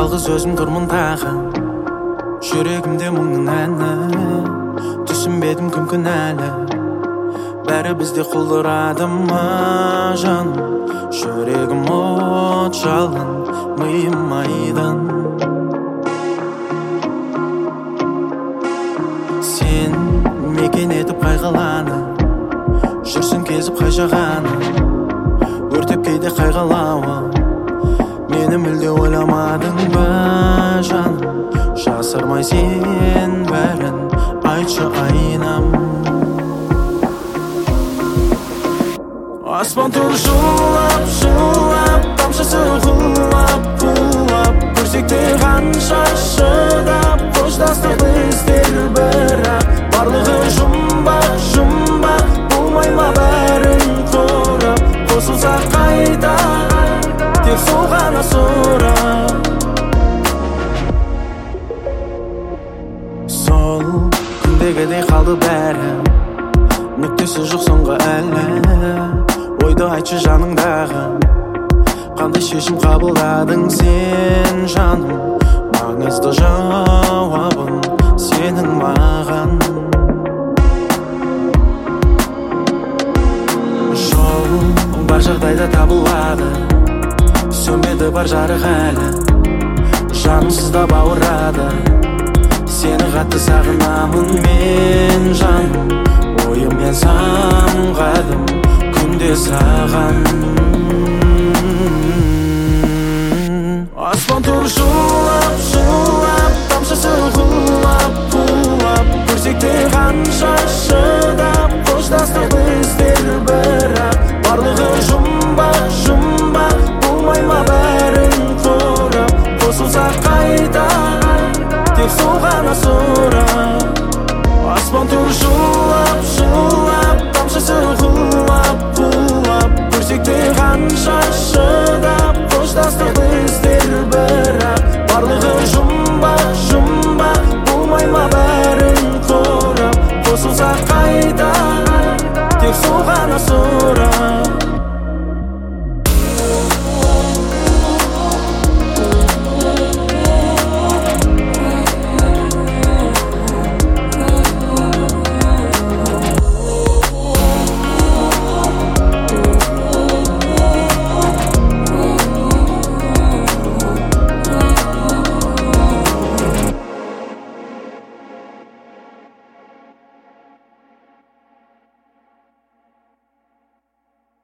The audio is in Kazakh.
жалғыз өзім тұрмын тағы, жүрегімде мұңның әні. Түсінбедім кім кінәлі, бәрі бізде құлдырады ма жаным. Жүрегім от жалын, миым майдан. Сен мекен етіп қайғыланы, жүрсің кезіп қай жағаны, өртеп кейде қайғылауы. Мені мүлде ойламадың ба жаным, жасырмай сен бәрін айтшы айнам. Аспан тұр жылап, жылап, тамшысы құлап, құлап. Көрсек те қанша шыдап, қоштастық біздер бірақ. Барлығы жұмбақ, жұмбақ, болмай ма бәрін құрап. Қосылса қайта, тек сол ғана сұрақ. Сол күндегідей қалды бәрі, нүктесі жоқ соңғы әлі. Ойды айтшы жаныңдағы, қандай шешім қабылдадың сен жаным. Маңызды жауабын сенің маған. Жол бар жағдайда табылады, сөнбеді бар жарық әлі. Жанымсыз да бауырады, сені қатты сағынамын мен жаным. Ойыммен самғадым күнде саған. Аспан тұр жылап, жылап, тамшысы құлап, құлап. Көрсек те қанша шыдап, қоштастық біздер бірақ. Барлығы жұмбақ, жұмбақ, болмай ма бәрін құрап. Қосылса қайта, тек сол ғана сұрақ. Аспан тұр жылап, жылап, тамшысы құлап, құлап. Көрсек те қанша шыдап, қоштастық біздер бірақ. Барлығы жұмбақ, жұмбақ, болмай ма бәрін құрап. Қосылса қайта, тек сол ғана сұрақ.